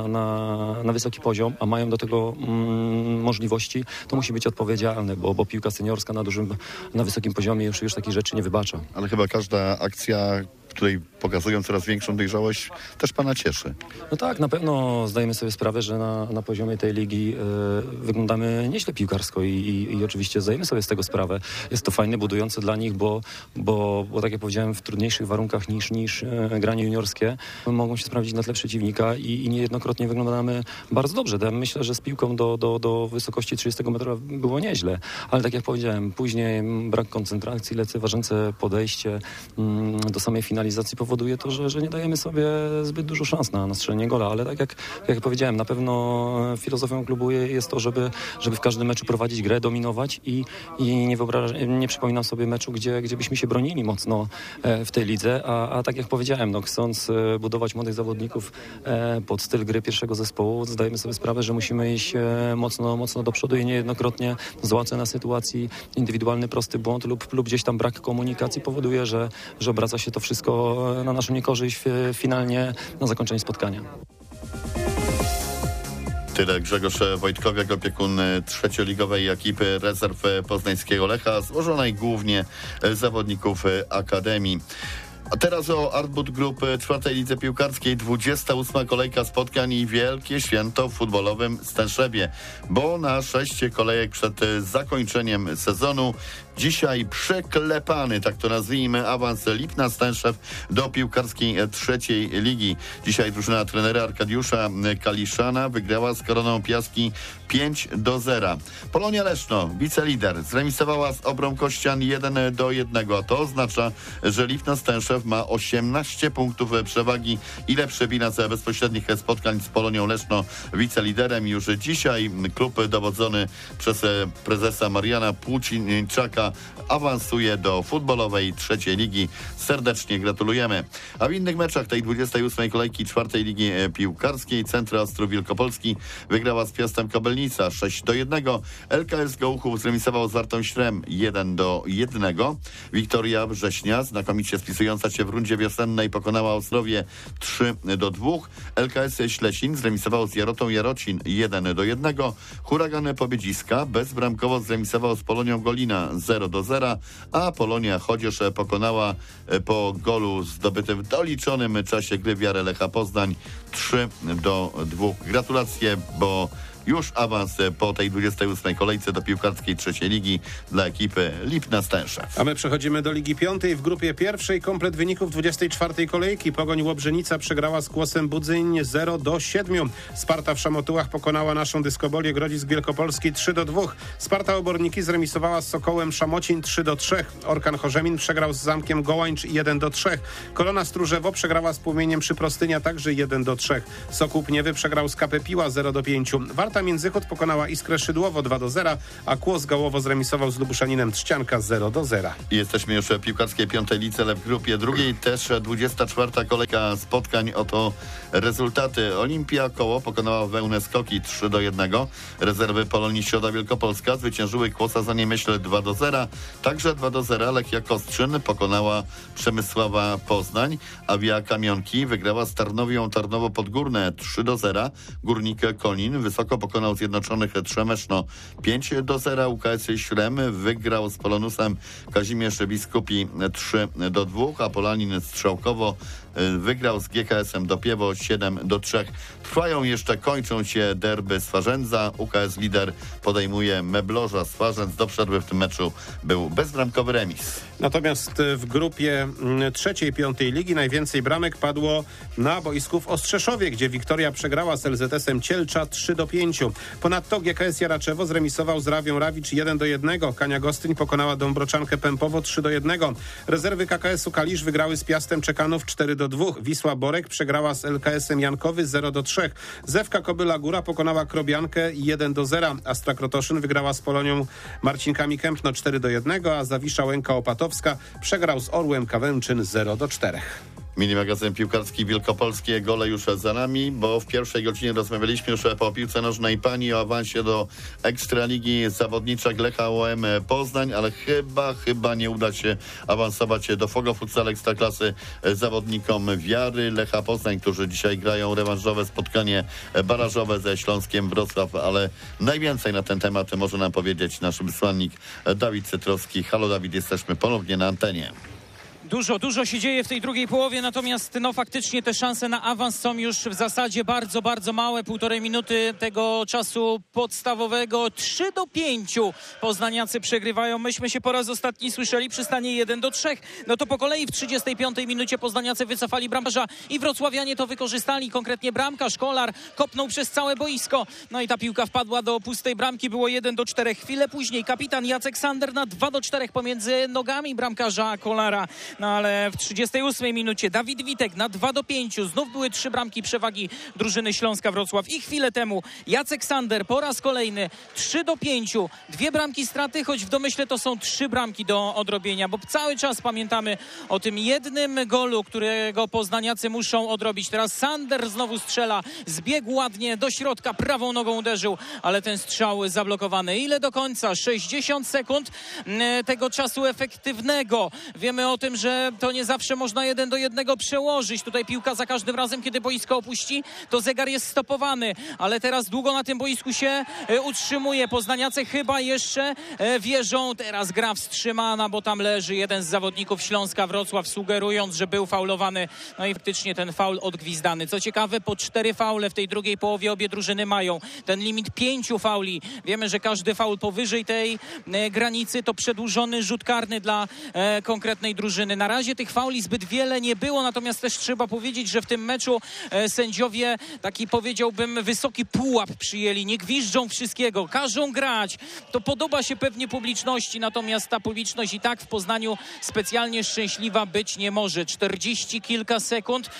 na wysoki poziom, a mają do tego możliwości, to musi być odpowiedzialny, bo piłka seniorska na wysokim poziomie już takich rzeczy nie wybacza. Ale chyba każda akcja, której pokazują coraz większą dojrzałość, też pana cieszy. No tak, na pewno zdajemy sobie sprawę, że na poziomie tej ligi wyglądamy nieźle piłkarsko i oczywiście zdajemy sobie z tego sprawę. Jest to fajne, budujące dla nich, bo tak jak powiedziałem, w trudniejszych warunkach niż granie juniorskie mogą się sprawdzić na tle przeciwnika i niejednokrotnie wyglądamy bardzo dobrze. Ja myślę, że z piłką do wysokości 30 metra było nieźle, ale tak jak powiedziałem, później brak koncentracji, lekceważące podejście do samej finału finalizacji powoduje to, że nie dajemy sobie zbyt dużo szans na strzelenie gola, ale tak jak powiedziałem, na pewno filozofią klubu jest to, żeby w każdym meczu prowadzić grę, dominować i nie przypominam sobie meczu, gdzie byśmy się bronili mocno w tej lidze, a tak jak powiedziałem, chcąc budować młodych zawodników pod styl gry pierwszego zespołu, zdajemy sobie sprawę, że musimy iść mocno do przodu i niejednokrotnie zła ocena sytuacji, indywidualny prosty błąd lub gdzieś tam brak komunikacji powoduje, że obraca się to wszystko na naszą niekorzyść finalnie na zakończenie spotkania. Tyle Grzegorz Wojtkowiak, opiekun trzecioligowej ekipy rezerw poznańskiego Lecha, złożonej głównie z zawodników Akademii. A teraz o Artboot Group 4. lidze piłkarskiej. 28. kolejka spotkań i wielkie święto w futbolowym Stęszewie, bo na 6 kolejek przed zakończeniem sezonu dzisiaj przeklepany, tak to nazwijmy, awans Lipna Stęszew do piłkarskiej 3. ligi. Dzisiaj drużyna trenera Arkadiusza Kaliszana wygrała z Koroną Piaski 5-0. Polonia Leszno, wicelider, zremisowała z Obrą Kościan 1-1, a to oznacza, że Lipna Stęszew ma 18 punktów przewagi i lepszy bilans bezpośrednich spotkań z Polonią Leszno wiceliderem. Już dzisiaj klub dowodzony przez prezesa Mariana Płucińczaka awansuje do futbolowej 3. ligi. Serdecznie gratulujemy. A w innych meczach tej 28. kolejki 4. ligi piłkarskiej Centra Ostrów Wielkopolski wygrała z Piastem Kobelnica 6-1. LKS Gołuchów zremisował z Wartą Śrem 1-1. Wiktoria Września, znakomicie spisująca się w rundzie wiosennej, pokonała Ostrowie 3-2. LKS Ślesin zremisował z Jarotą Jarocin 1-1. Huragan Pobiedziska bezbramkowo zremisował z Polonią Golina 0-0, a Polonia Chodzież pokonała po golu zdobytym w doliczonym czasie gry Wiarę Lecha Poznań 3-2. Gratulacje, bo już awans po tej 28. kolejce do piłkarskiej 3. ligi dla ekipy Lipna Stęszew. A my przechodzimy do Ligi 5. W grupie pierwszej komplet wyników 24. kolejki. Pogoń Łobrzenica przegrała z Kłosem Budzyń 0-7. Sparta w Szamotułach pokonała naszą Dyskobolię Grodzisk Wielkopolski 3-2. Sparta Oborniki zremisowała z Sokołem Szamocin 3-3. Orkan Chorzemin przegrał z Zamkiem Gołańcz 1-3. Kolona Stróżewo przegrała z Płomieniem Przyprostynia także 1-3. Sokół Pniewy przegrał z KP Piła 0-5. Warta Międzychód pokonała Iskrę Szydłowo 2-0, a Kłos Gałowo zremisował z Lubuszaninem Trzcianka 0-0. Jesteśmy już w piłkarskiej 5. lidze, ale w grupie drugiej też 24. kolejka spotkań. Oto rezultaty. Olimpia Koło pokonała Wełnę Skoki 3-1. Rezerwy Polonii Środa Wielkopolska zwyciężyły Kłosa Zaniemyśl 2-0. Także 2-0 Lechia Kostrzyn pokonała Przemysława Poznań, a Via Kamionki wygrała z Tarnowią Tarnowo Podgórne 3-0. Górnik Konin wysoko pokonał Zjednoczonych Trzemeszno 5-0. UKS Śrem wygrał z Polonusem Kazimierz Biskupi 3-2, a Polanin Strzałkowo wygrał z GKS-em Dopiewo 7-3. Trwają jeszcze, kończą się derby Swarzędza. UKS lider podejmuje Meblorza Swarzędz. Do przerwy w tym meczu był bezbramkowy remis. Natomiast w grupie 3. i 5. ligi najwięcej bramek padło na boisku w Ostrzeszowie, gdzie Wiktoria przegrała z LZS-em Cielcza 3-5. Ponadto GKS Jaraczewo zremisował z Rawią Rawicz 1-1. Kania Gostyń pokonała Dąbroczankę Pępowo 3-1. Rezerwy KKS-u Kalisz wygrały z Piastem Czekanów 4-2. Wisła Borek przegrała z LKS-em Jankowy 0-3. Zewka Kobyla Góra pokonała Krobiankę 1-0. Astra Krotoszyn wygrała z Polonią Marcinkami Kępno 4-1, a Zawisza Łęka Opatowska przegrał z Orłem Kawęczyn 0-4. Mini magazyn piłkarski wielkopolskie gole już za nami, bo w pierwszej godzinie rozmawialiśmy już po piłce nożnej pani o awansie do Ekstraligi Zawodnicza Lecha OM Poznań, ale chyba nie uda się awansować do Fogo Futsal Ekstraklasy zawodnikom Wiary Lecha Poznań, którzy dzisiaj grają rewanżowe spotkanie barażowe ze Śląskiem Wrocław, ale najwięcej na ten temat może nam powiedzieć nasz wysłannik Dawid Cytrowski. Halo Dawid, jesteśmy ponownie na antenie. Dużo się dzieje w tej drugiej połowie, natomiast faktycznie te szanse na awans są już w zasadzie bardzo małe. 1,5 minuty tego czasu podstawowego. 3-5 poznaniacy przegrywają. Myśmy się po raz ostatni słyszeli przy stanie 1-3. No to po kolei w 35 minucie poznaniacy wycofali bramkarza i wrocławianie to wykorzystali. Konkretnie bramkarz Kolar kopnął przez całe boisko. No i ta piłka wpadła do pustej bramki. Było 1-4. Chwilę później kapitan Jacek Sander na 2-4 pomiędzy nogami bramkarza Kolara. No ale w 38 minucie Dawid Witek na 2-5. Znów były 3 bramki przewagi drużyny Śląska Wrocław. I chwilę temu Jacek Sander po raz kolejny 3-5. 2 bramki straty, choć w domyśle to są 3 bramki do odrobienia, bo cały czas pamiętamy o tym jednym golu, którego poznaniacy muszą odrobić. Teraz Sander znowu strzela, zbiegł ładnie do środka, prawą nogą uderzył, ale ten strzał zablokowany. Ile do końca? 60 sekund tego czasu efektywnego. Wiemy o tym, że to nie zawsze można 1-1 przełożyć. Tutaj piłka za każdym razem, kiedy boisko opuści, to zegar jest stopowany, ale teraz długo na tym boisku się utrzymuje. Poznaniacy chyba jeszcze wierzą. Teraz gra wstrzymana, bo tam leży jeden z zawodników Śląska Wrocław, sugerując, że był faulowany. No i faktycznie ten faul odgwizdany. Co ciekawe, po 4 faule w tej drugiej połowie obie drużyny mają. Ten limit 5 fauli. Wiemy, że każdy faul powyżej tej granicy to przedłużony rzut karny dla konkretnej drużyny. Na razie tych fauli zbyt wiele nie było, natomiast też trzeba powiedzieć, że w tym meczu sędziowie taki, powiedziałbym, wysoki pułap przyjęli. Nie gwiżdżą wszystkiego, każą grać. To podoba się pewnie publiczności, natomiast ta publiczność i tak w Poznaniu specjalnie szczęśliwa być nie może. 40 kilka sekund,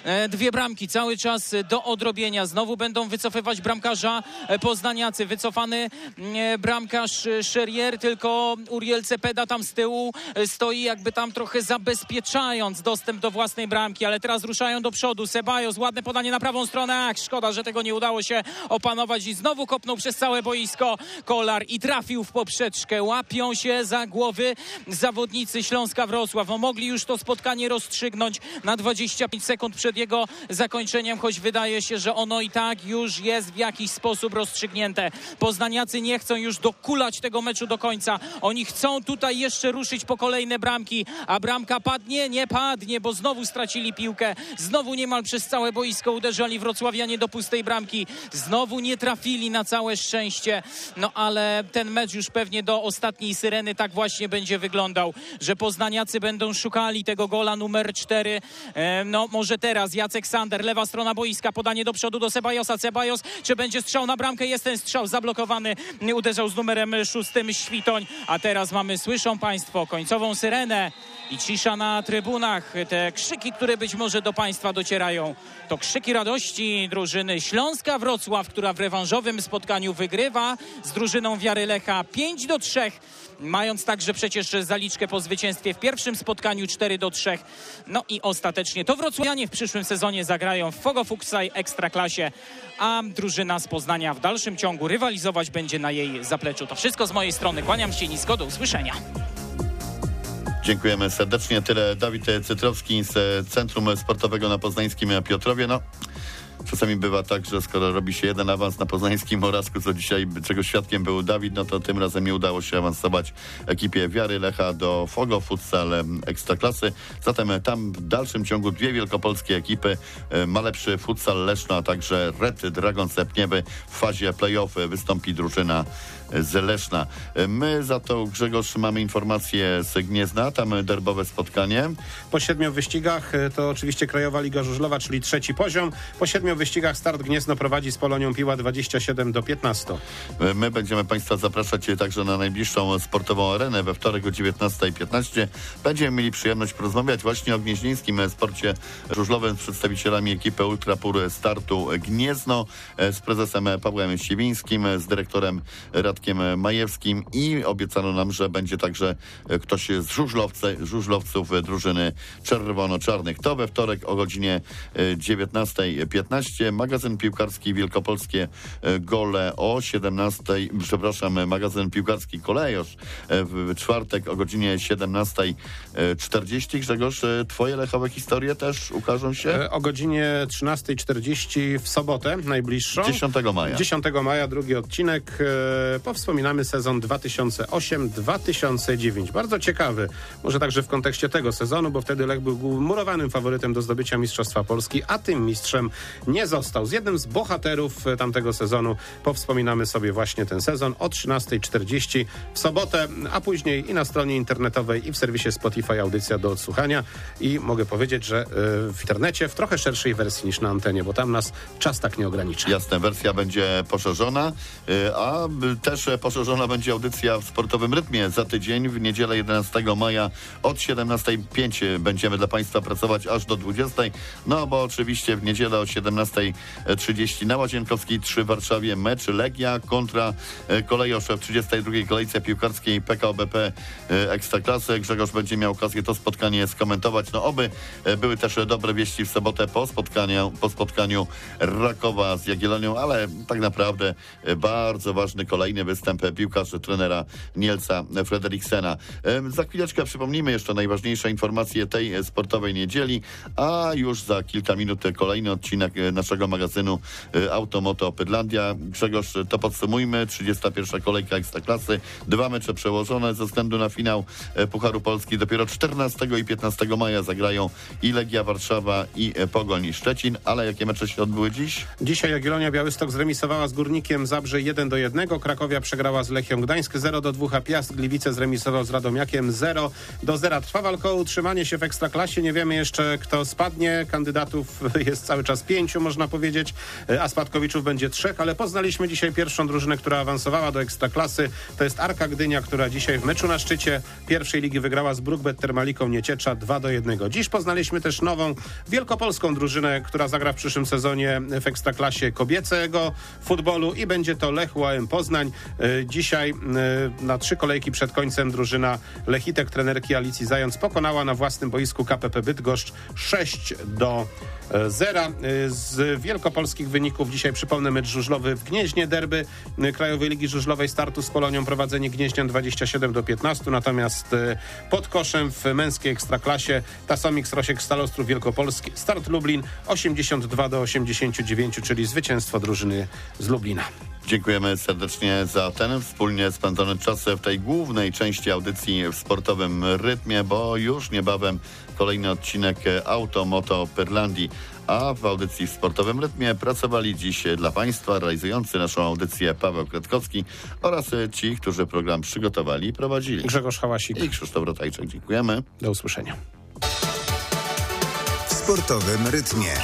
2 bramki cały czas do odrobienia. Znowu będą wycofywać bramkarza poznaniacy. Wycofany bramkarz Scherrier, tylko Uriel Cepeda tam z tyłu stoi, jakby tam trochę zabezpieczając dostęp do własnej bramki, ale teraz ruszają do przodu. Ceballos, ładne podanie na prawą stronę. Ach, szkoda, że tego nie udało się opanować i znowu kopnął przez całe boisko Kolar i trafił w poprzeczkę. Łapią się za głowy zawodnicy Śląska Wrocław. Mogli już to spotkanie rozstrzygnąć na 25 sekund przed jego zakończeniem, choć wydaje się, że ono i tak już jest w jakiś sposób rozstrzygnięte. Poznaniacy nie chcą już dokulać tego meczu do końca. Oni chcą tutaj jeszcze ruszyć po kolejne bramki, a bramka padnie? Nie padnie, bo znowu stracili piłkę. Znowu niemal przez całe boisko uderzali wrocławianie do pustej bramki. Znowu nie trafili na całe szczęście. No ale ten mecz już pewnie do ostatniej syreny tak właśnie będzie wyglądał, że poznaniacy będą szukali tego gola numer 4. No może teraz Jacek Sander, lewa strona boiska, podanie do przodu do Ceballosa. Ceballos, czy będzie strzał na bramkę? Jest ten strzał zablokowany. Uderzał z numerem 6 Świtoń. A teraz mamy, słyszą państwo, końcową syrenę i cisza na trybunach. Te krzyki, które być może do państwa docierają, to krzyki radości drużyny Śląska Wrocław, która w rewanżowym spotkaniu wygrywa z drużyną Wiary Lecha 5-3. Mając także przecież zaliczkę po zwycięstwie w pierwszym spotkaniu 4-3. No i ostatecznie to wrocławianie w przyszłym sezonie zagrają w Fogo Fuksaj Ekstraklasie, a drużyna z Poznania w dalszym ciągu rywalizować będzie na jej zapleczu. To wszystko z mojej strony. Kłaniam się nisko, do usłyszenia. Dziękujemy serdecznie. Tyle Dawid Cytrowski z Centrum Sportowego na Poznańskim Piotrowie. No, czasami bywa tak, że skoro robi się jeden awans na poznańskim Orazku, co dzisiaj, czego świadkiem był Dawid, no to tym razem nie udało się awansować ekipie Wiary Lecha do Fogo Futsal Ekstraklasy. Zatem tam w dalszym ciągu 2 wielkopolskie ekipy. Ma lepszy futsal Leszno, a także Red Dragon Sepniewy. W fazie play-off wystąpi drużyna z Leszna. My za to, Grzegorz, mamy informacje z Gniezna, tam derbowe spotkanie. Po 7 wyścigach to oczywiście Krajowa Liga Żużlowa, czyli 3. poziom. Po 7 wyścigach Start Gniezno prowadzi z Polonią Piła 27-15. My będziemy państwa zapraszać także na najbliższą sportową arenę we wtorek o 19:15. Będziemy mieli przyjemność porozmawiać właśnie o gnieźnieńskim sporcie żużlowym z przedstawicielami ekipy Ultrapur Startu Gniezno, z prezesem Pawłem Siewińskim, z dyrektorem Radkiem Majewskim i obiecano nam, że będzie także ktoś z żużlowców drużyny czerwono-czarnych. To we wtorek o godzinie 19:15. Magazyn piłkarski Wielkopolskie Gole o 17:00, magazyn piłkarski Kolejosz w czwartek o godzinie 17:40. Grzegorz, twoje lechowe historie też ukażą się? O godzinie 13:40 w sobotę najbliższą. 10 maja. 10 maja, drugi odcinek. Powspominamy sezon 2008-2009. Bardzo ciekawy. Może także w kontekście tego sezonu, bo wtedy Lech był murowanym faworytem do zdobycia Mistrzostwa Polski, a tym mistrzem nie został. Z jednym z bohaterów tamtego sezonu powspominamy sobie właśnie ten sezon o 13:40 w sobotę, a później i na stronie internetowej, i w serwisie Spotify audycja do odsłuchania. I mogę powiedzieć, że w internecie w trochę szerszej wersji niż na antenie, bo tam nas czas tak nie ogranicza. Jasne, wersja będzie poszerzona, a też poszerzona będzie audycja w Sportowym Rytmie za tydzień. W niedzielę 11 maja od 17:05 będziemy dla Państwa pracować aż do 20:00. No bo oczywiście w niedzielę o 17:30 na Łazienkowskiej 3 w Warszawie mecz Legia kontra Kolejosz w 32. kolejce piłkarskiej PKO BP Ekstraklasy. Grzegorz będzie miał okazję to spotkanie skomentować. No oby były też dobre wieści w sobotę po spotkaniu Rakowa z Jagiellonią, ale tak naprawdę bardzo ważny kolejny występ piłkarzy trenera Nielsa Frederiksena. Za chwileczkę przypomnimy jeszcze najważniejsze informacje tej sportowej niedzieli, a już za kilka minut kolejny odcinek naszego magazynu Automoto Pyrlandia. Grzegorz, to podsumujmy. 31. kolejka Ekstraklasy. 2 mecze przełożone ze względu na finał Pucharu Polski. Dopiero 14 i 15 maja zagrają i Legia Warszawa, i Pogoń Szczecin. Ale jakie mecze się odbyły dziś? Dzisiaj Jagiellonia Białystok zremisowała z Górnikiem Zabrze 1-1. Krakowia przegrała z Lechią Gdańsk 0-2, a Piast Gliwice zremisował z Radomiakiem 0-0. Trwa walka o utrzymanie się w Ekstraklasie. Nie wiemy jeszcze, kto spadnie. Kandydatów jest cały czas 5, można powiedzieć, a spadkowiczów będzie 3, ale poznaliśmy dzisiaj pierwszą drużynę, która awansowała do Ekstraklasy. To jest Arka Gdynia, która dzisiaj w meczu na szczycie pierwszej ligi wygrała z Brukbet Termaliką Nieciecza 2-1. Dziś poznaliśmy też nową wielkopolską drużynę, która zagra w przyszłym sezonie w Ekstraklasie kobiecego futbolu i będzie to Lech UAM Poznań. Dzisiaj na 3 kolejki przed końcem drużyna Lechitek trenerki Alicji Zając pokonała na własnym boisku KPP Bydgoszcz 6-0. Z wielkopolskich wyników dzisiaj przypomnę mecz żużlowy w Gnieźnie, derby Krajowej Ligi Żużlowej startu z Polonią, prowadzenie Gnieźnian 27-15, natomiast pod koszem w męskiej Ekstraklasie Tasomix Rosiek Stal Ostrów Wielkopolski, Start Lublin 82-89, czyli zwycięstwo drużyny z Lublina. Dziękujemy serdecznie za ten wspólnie spędzony czas w tej głównej części audycji w Sportowym Rytmie, bo już niebawem kolejny odcinek Automoto Pyrlandii. A w audycji w Sportowym Rytmie pracowali dziś dla Państwa realizujący naszą audycję Paweł Kretkowski oraz ci, którzy program przygotowali i prowadzili. Grzegorz Hałasik i Krzysztof Rotajczyk. Dziękujemy. Do usłyszenia. W Sportowym Rytmie.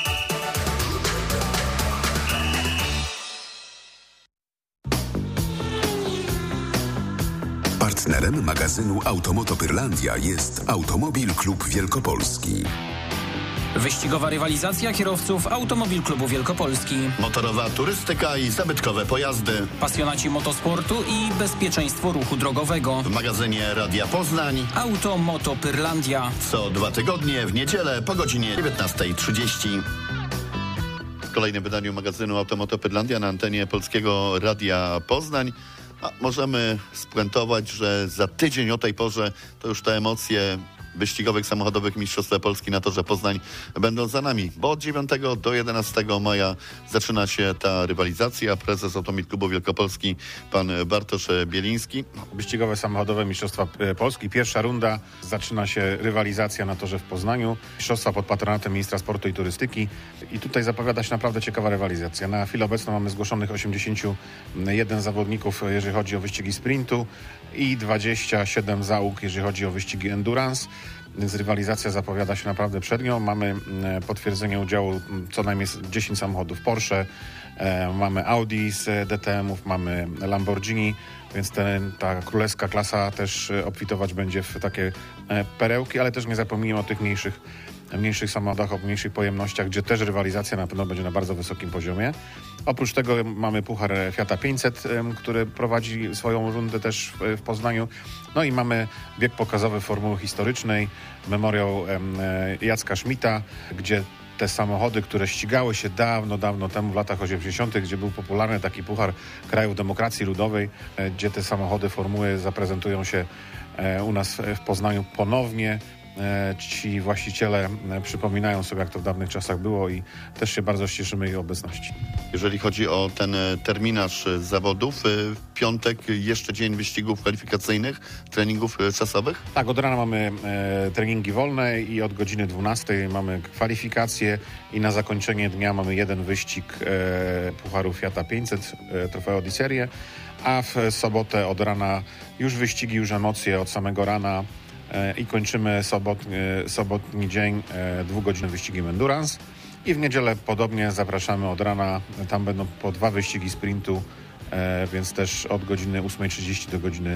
Partnerem magazynu Automoto Pyrlandia jest Automobil Klub Wielkopolski. Wyścigowa rywalizacja kierowców Automobil Klubu Wielkopolski. Motorowa turystyka i zabytkowe pojazdy. Pasjonaci motosportu i bezpieczeństwo ruchu drogowego. W magazynie Radia Poznań Automoto Pyrlandia. Co 2 tygodnie w niedzielę po godzinie 19:30. W kolejnym wydaniu magazynu Automoto Pyrlandia na antenie Polskiego Radia Poznań. A możemy spuentować, że za tydzień o tej porze to już te emocje wyścigowych samochodowych Mistrzostwa Polski na torze Poznań będą za nami, bo od 9 do 11 maja zaczyna się ta rywalizacja. Prezes Automobil Klubu Wielkopolski, pan Bartosz Bieliński. Wyścigowe samochodowe Mistrzostwa Polski. Pierwsza runda, zaczyna się rywalizacja na torze w Poznaniu. Mistrzostwa pod patronatem Ministra Sportu i Turystyki. I tutaj zapowiada się naprawdę ciekawa rywalizacja. Na chwilę obecną mamy zgłoszonych 81 zawodników, jeżeli chodzi o wyścigi sprintu i 27 załóg, jeżeli chodzi o wyścigi endurance. Więc rywalizacja zapowiada się naprawdę przed nią. Mamy potwierdzenie udziału co najmniej 10 samochodów Porsche, mamy Audi z DTM-ów, mamy Lamborghini, więc ta królewska klasa też obfitować będzie w takie perełki, ale też nie zapomnijmy o tych mniejszych samochodach, o mniejszych pojemnościach, gdzie też rywalizacja na pewno będzie na bardzo wysokim poziomie. Oprócz tego mamy Puchar Fiata 500, który prowadzi swoją rundę też w Poznaniu. No i mamy bieg pokazowy Formuły Historycznej, memoriał Jacka Schmidta, gdzie te samochody, które ścigały się dawno temu, w latach 80., gdzie był popularny taki Puchar Krajów Demokracji Ludowej, gdzie te samochody formuły zaprezentują się u nas w Poznaniu ponownie ci właściciele przypominają sobie, jak to w dawnych czasach było i też się bardzo cieszymy ich obecności. Jeżeli chodzi o ten terminarz zawodów, w piątek jeszcze dzień wyścigów kwalifikacyjnych, treningów czasowych? Tak, od rana mamy treningi wolne i od godziny 12 mamy kwalifikacje i na zakończenie dnia mamy jeden wyścig Pucharu Fiata 500, Trofeo di Serie, a w sobotę od rana już wyścigi, już emocje od samego rana i kończymy sobotni dzień 2-godzinnym wyścigiem Endurance i w niedzielę podobnie zapraszamy od rana, tam będą po 2 wyścigi sprintu, więc też od godziny 8:30 do godziny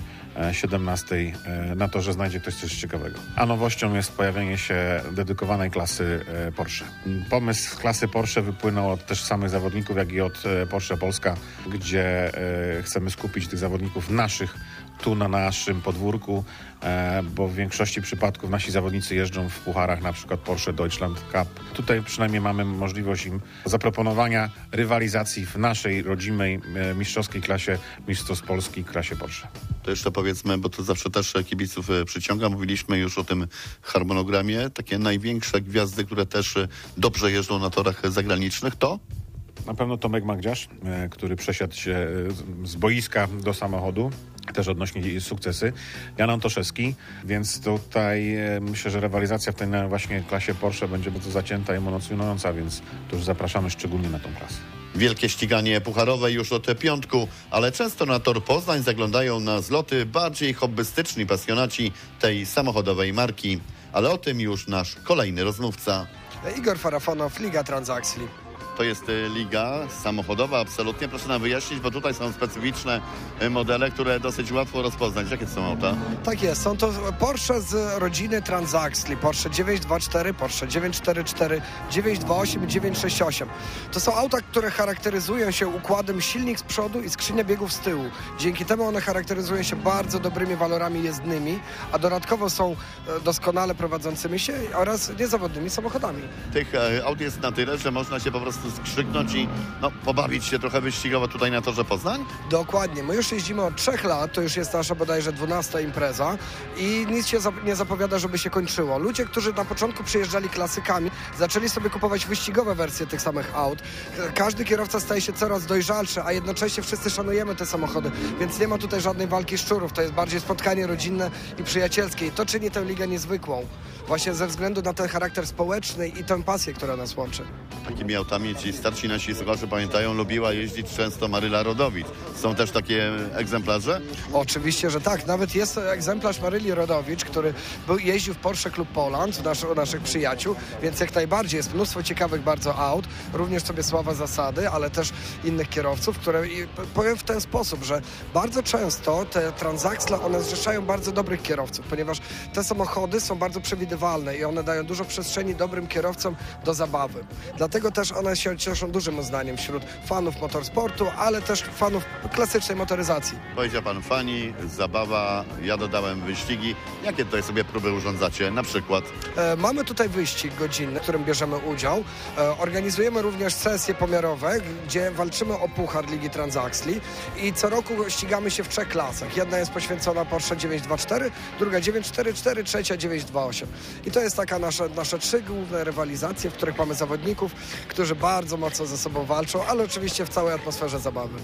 17 na torze znajdzie ktoś coś ciekawego. A nowością jest pojawienie się dedykowanej klasy Porsche. Pomysł klasy Porsche wypłynął od też samych zawodników, jak i od Porsche Polska, gdzie chcemy skupić tych zawodników naszych tu na naszym podwórku, bo w większości przypadków nasi zawodnicy jeżdżą w pucharach, na przykład Porsche Deutschland Cup. Tutaj przynajmniej mamy możliwość im zaproponowania rywalizacji w naszej rodzimej mistrzowskiej klasie, mistrzostw Polski klasie Porsche. To jeszcze powiedzmy, bo to zawsze też kibiców przyciąga. Mówiliśmy już o tym harmonogramie. Takie największe gwiazdy, które też dobrze jeżdżą na torach zagranicznych, to? Na pewno Tomek Magdziarz, który przesiadł się z boiska do samochodu, też odnośnie sukcesy. Jan Antoszewski, więc tutaj myślę, że rywalizacja w tej właśnie klasie Porsche będzie bardzo zacięta i emocjonująca, więc tu już zapraszamy szczególnie na tą klasę. Wielkie ściganie pucharowe już od piątku, ale często na tor Poznań zaglądają na zloty bardziej hobbystyczni pasjonaci tej samochodowej marki. Ale o tym już nasz kolejny rozmówca. Igor Farafonow, Liga Transaxli. To jest liga samochodowa, absolutnie. Proszę nam wyjaśnić, bo tutaj są specyficzne modele, które dosyć łatwo rozpoznać. Jakie to są auta? Tak jest, są to Porsche z rodziny Transaxli. Porsche 924, Porsche 944, 928 i 968. To są auta, które charakteryzują się układem silnik z przodu i skrzynia biegów z tyłu. Dzięki temu one charakteryzują się bardzo dobrymi walorami jezdnymi, a dodatkowo są doskonale prowadzącymi się oraz niezawodnymi samochodami. Tych aut jest na tyle, że można się po prostu skrzyknąć i pobawić się trochę wyścigowo tutaj na torze Poznań? Dokładnie. My już jeździmy od 3 lat, to już jest nasza bodajże 12. impreza i nic się nie zapowiada, żeby się kończyło. Ludzie, którzy na początku przyjeżdżali klasykami, zaczęli sobie kupować wyścigowe wersje tych samych aut. Każdy kierowca staje się coraz dojrzalszy, a jednocześnie wszyscy szanujemy te samochody, więc nie ma tutaj żadnej walki szczurów. To jest bardziej spotkanie rodzinne i przyjacielskie i to czyni tę ligę niezwykłą. Właśnie ze względu na ten charakter społeczny i tę pasję, która nas łączy. Takimi autami ci starsi nasi słuchacze pamiętają, lubiła jeździć często Maryla Rodowicz. Są też takie egzemplarze? Oczywiście, że tak. Nawet jest egzemplarz Maryli Rodowicz, który jeździł w Porsche Club Poland, naszych przyjaciół, więc jak najbardziej jest mnóstwo ciekawych bardzo aut, również sobie Sława Zasady, ale też innych kierowców, które powiem w ten sposób, że bardzo często te Transaxle, one zrzeszają bardzo dobrych kierowców, ponieważ te samochody są bardzo przewidywalne i one dają dużo przestrzeni dobrym kierowcom do zabawy. Dlatego też one się cieszą dużym uznaniem wśród fanów motorsportu, ale też fanów klasycznej motoryzacji. Powiedział pan fani, zabawa, ja dodałem wyścigi. Jakie tutaj sobie próby urządzacie na przykład? Mamy tutaj wyścig godzinny, w którym bierzemy udział. Organizujemy również sesje pomiarowe, gdzie walczymy o puchar Ligi Transaxli i co roku ścigamy się w 3 klasach. Jedna jest poświęcona Porsche 924, druga 944, trzecia 928. I to jest taka nasze 3 główne rywalizacje, w których mamy zawodników, którzy bardzo mocno ze sobą walczą, ale oczywiście w całej atmosferze zabawy.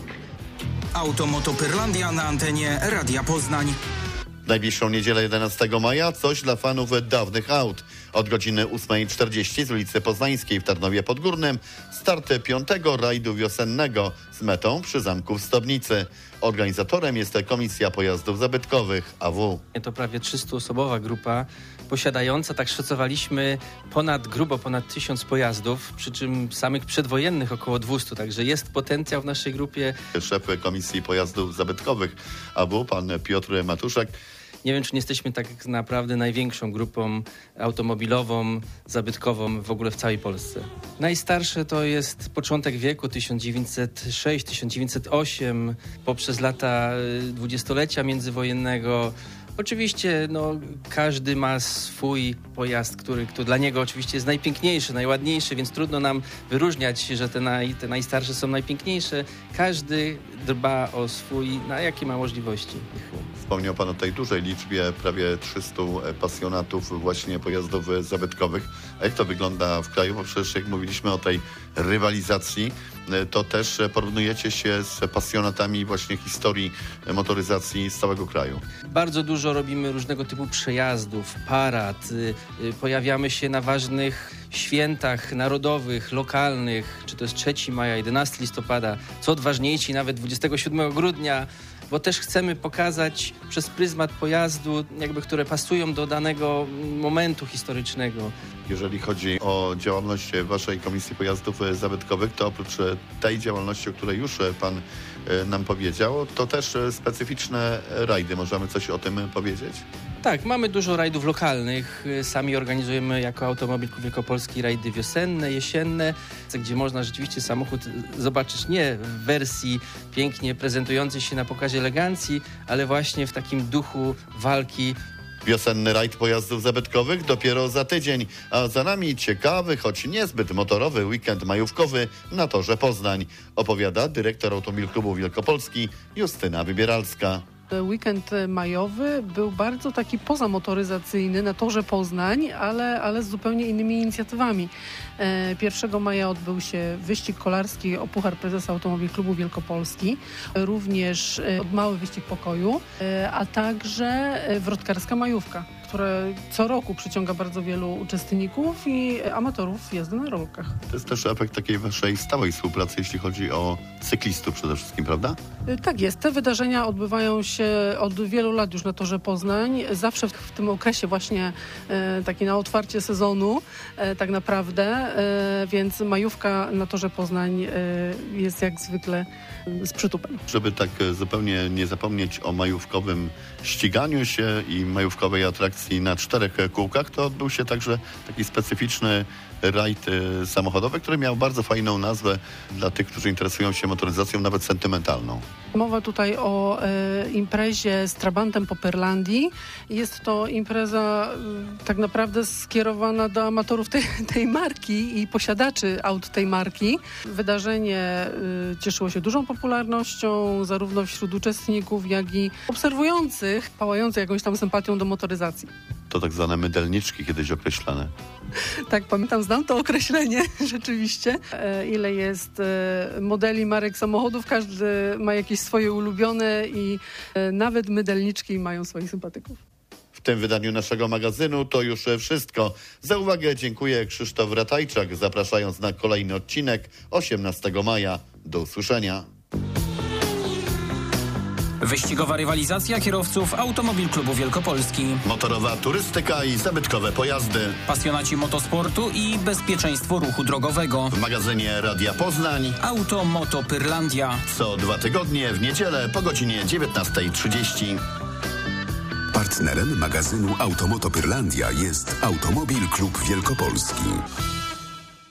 Automoto Pyrlandia na antenie Radia Poznań. W najbliższą niedzielę 11 maja coś dla fanów dawnych aut. Od godziny 8:40 z ulicy Poznańskiej w Tarnowie Podgórnym start 5. rajdu wiosennego z metą przy zamku w Stobnicy. Organizatorem jest Komisja Pojazdów Zabytkowych, AW. To prawie 300-osobowa grupa posiadająca, tak szacowaliśmy, ponad 1000 pojazdów, przy czym samych przedwojennych około 200, także jest potencjał w naszej grupie. Szef Komisji Pojazdów Zabytkowych AW, pan Piotr Matuszek. Nie wiem, czy nie jesteśmy tak naprawdę największą grupą automobilową, zabytkową w ogóle w całej Polsce. Najstarsze to jest początek wieku, 1906, 1908, poprzez lata dwudziestolecia międzywojennego. Oczywiście każdy ma swój pojazd, który dla niego oczywiście jest najpiękniejszy, najładniejszy, więc trudno nam wyróżniać, że te najstarsze są najpiękniejsze. Każdy dba o swój, na jakie ma możliwości. Wspomniał Pan o tej dużej liczbie, prawie 300 pasjonatów właśnie pojazdów zabytkowych. A jak to wygląda w kraju? Bo przecież jak mówiliśmy o tej rywalizacji, to też porównujecie się z pasjonatami właśnie historii motoryzacji z całego kraju. Bardzo dużo robimy różnego typu przejazdów, parad, pojawiamy się na ważnych świętach narodowych, lokalnych, czy to jest 3 maja, 11 listopada, co odważniejsi nawet 27 grudnia, bo też chcemy pokazać przez pryzmat pojazdu, które pasują do danego momentu historycznego. Jeżeli chodzi o działalność Waszej Komisji Pojazdów Zabytkowych, to oprócz tej działalności, o której już Pan nam powiedział, to też specyficzne rajdy. Możemy coś o tym powiedzieć? Tak, mamy dużo rajdów lokalnych. Sami organizujemy jako Automobil Klub Wielkopolski rajdy wiosenne, jesienne, gdzie można rzeczywiście samochód zobaczyć nie w wersji pięknie prezentującej się na pokazie elegancji, ale właśnie w takim duchu walki. Wiosenny rajd pojazdów zabytkowych dopiero za tydzień, a za nami ciekawy, choć niezbyt motorowy weekend majówkowy na torze Poznań. Opowiada dyrektor Automobil Klubu Wielkopolski Justyna Wybieralska. Weekend majowy był bardzo taki pozamotoryzacyjny na torze Poznań, ale z zupełnie innymi inicjatywami. 1 maja odbył się wyścig kolarski o Puchar Prezesa Automobil Klubu Wielkopolski, również mały wyścig pokoju, a także wrotkarska majówka, która co roku przyciąga bardzo wielu uczestników i amatorów jazdy na rolkach. To jest też efekt takiej waszej stałej współpracy, jeśli chodzi o cyklistów przede wszystkim, prawda? Tak jest. Te wydarzenia odbywają się od wielu lat już na torze Poznań. Zawsze w tym okresie właśnie taki na otwarcie sezonu tak naprawdę, więc majówka na torze Poznań jest jak zwykle z przytupem. Żeby tak zupełnie nie zapomnieć o majówkowym ściganiu się i majówkowej atrakcji na 4 kółkach, to odbył się także taki specyficzny rajd samochodowy, który miał bardzo fajną nazwę dla tych, którzy interesują się motoryzacją, nawet sentymentalną. Mowa tutaj o imprezie z Trabantem po Pyrlandii. Jest to impreza tak naprawdę skierowana do amatorów tej marki i posiadaczy aut tej marki. Wydarzenie cieszyło się dużą popularnością zarówno wśród uczestników, jak i obserwujących, pałających jakąś tam sympatią do motoryzacji. To tak zwane mydelniczki kiedyś określane. Tak, pamiętam, znam to określenie rzeczywiście. Ile jest modeli, marek samochodów, każdy ma jakieś swoje ulubione i nawet mydelniczki mają swoich sympatyków. W tym wydaniu naszego magazynu to już wszystko. Za uwagę dziękuję Krzysztof Ratajczak, zapraszając na kolejny odcinek 18 maja. Do usłyszenia. Wyścigowa rywalizacja kierowców Automobil Klubu Wielkopolski. Motorowa turystyka i zabytkowe pojazdy. Pasjonaci motosportu i bezpieczeństwo ruchu drogowego. W magazynie Radia Poznań Auto Moto Pyrlandia. Co 2 tygodnie w niedzielę po godzinie 19:30. Partnerem magazynu Automoto Pyrlandia jest Automobil Klub Wielkopolski.